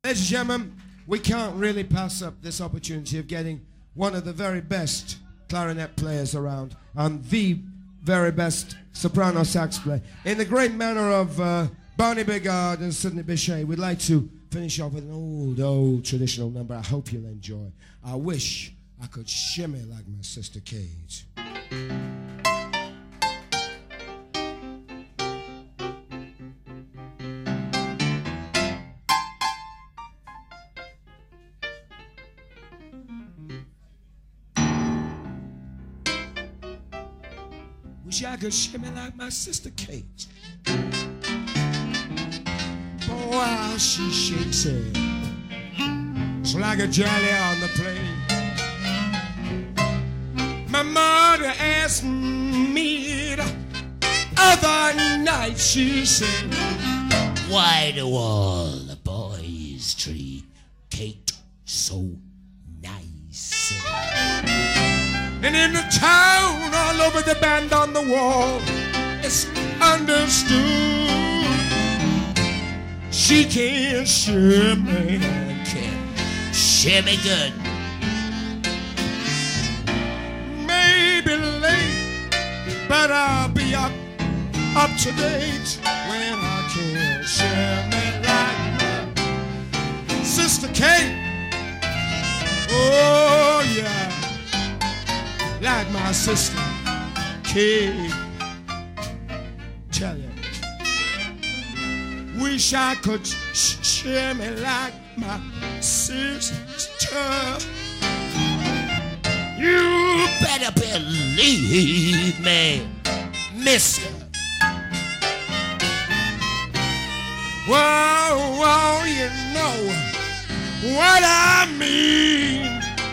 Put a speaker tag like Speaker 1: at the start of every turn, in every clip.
Speaker 1: Ladies and gentlemen, we can't really pass up this opportunity of getting one of the very best clarinet players around and the very best soprano sax player. In the great manner of Barney Bigard and Sidney Bechet, we'd like to finish off with an old traditional number I hope you'll enjoy. I wish I could shimmy like my sister Kate. Wish I could shimmy like my sister Kate. Boy, how she shakes it. It's like a jelly on the plane. My mother asked me the other night, she said,
Speaker 2: why do all the boys treat Kate so nice?
Speaker 1: and in the town, all over the band on the wall, it's understood she can shimmy and can
Speaker 2: shimmy good.
Speaker 1: Maybe late, but I'll be up to date when I can shimmy like my sister Kate. Oh yeah, like my sister Kate. Tell you, wish I could shimmy like my sister.
Speaker 2: You better believe me, mister.
Speaker 1: Whoa, whoa, you know what I mean.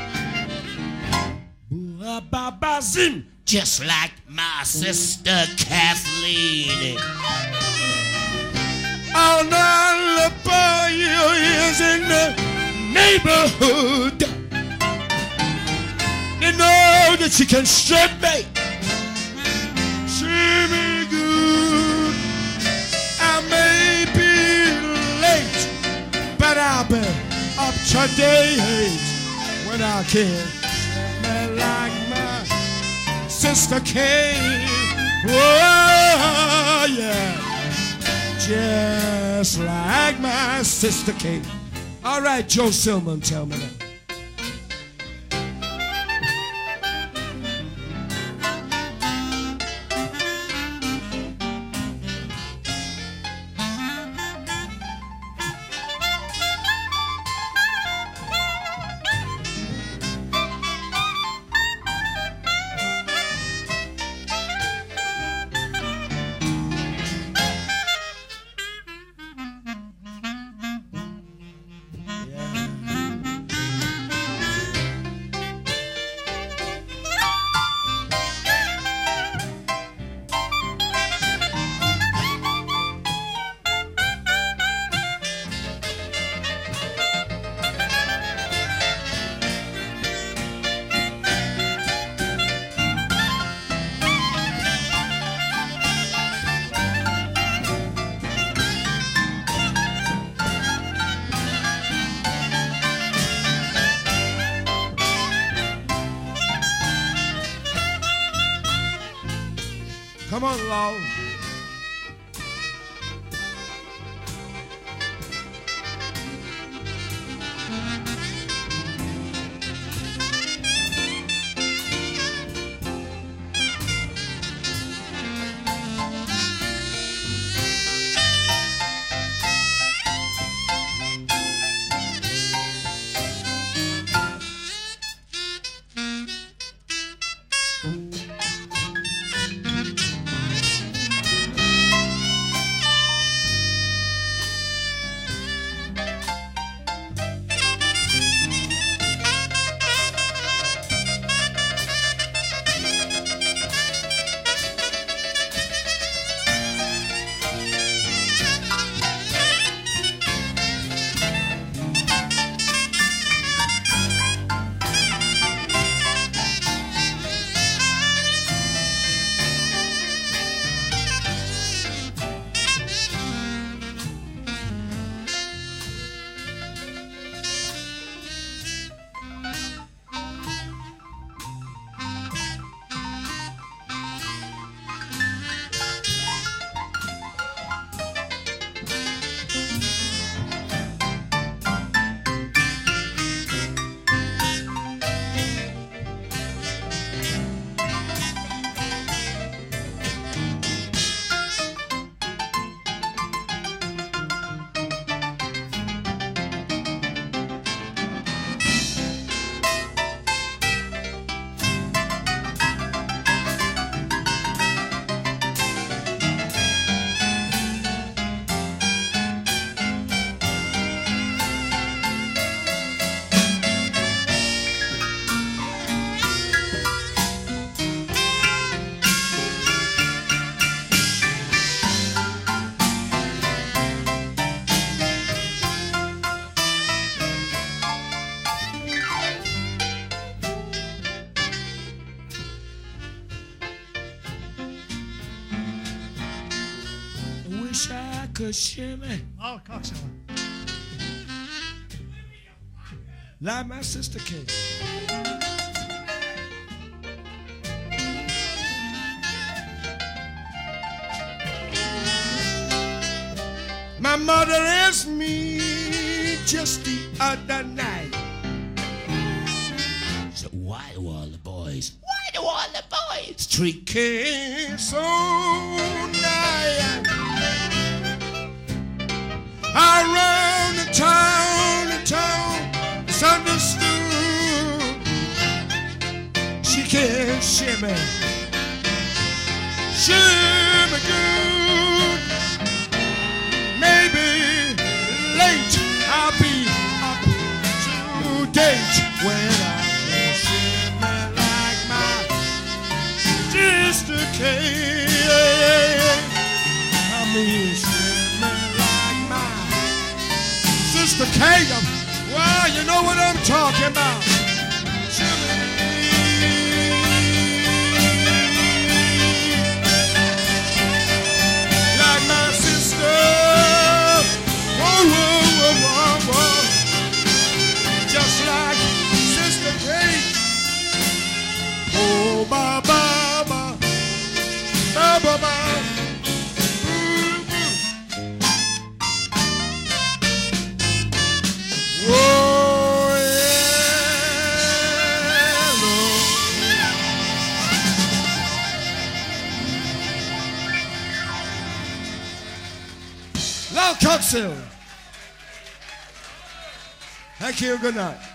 Speaker 1: Ba-ba-ba-zim.
Speaker 2: Just like my sister Kathleen.
Speaker 1: Oh, no, the boy is in the neighborhood. You know that she can shimmy good. I may be late, but I'll be up to date when I can shimmy like my sister Kate. Oh yeah, just like my sister Kate. All right, Joe Silman, tell me that. Come on, Lowell. wish I could shimmy.
Speaker 3: Oh, cocktail.
Speaker 1: Like my sister Kate. My mother asked me just the other night.
Speaker 2: So why do all the boys? Why do all the boys?
Speaker 1: Street kids so nice. Around the town, it's understood. She can shimmy, shimmy good. Maybe late I'll be up to date when I can shimmy like my sister Kate. I mean shimmy like my sister Kate. Well, you know what I'm talking about. Shimmy. Like my sister. Whoa, whoa, whoa, whoa, whoa. Just like Sister Kate. Oh, ba, ba, ba. Ba, ba, ba. Whoa, yeah, Lord. Loud cocktail. Thank you. Good night.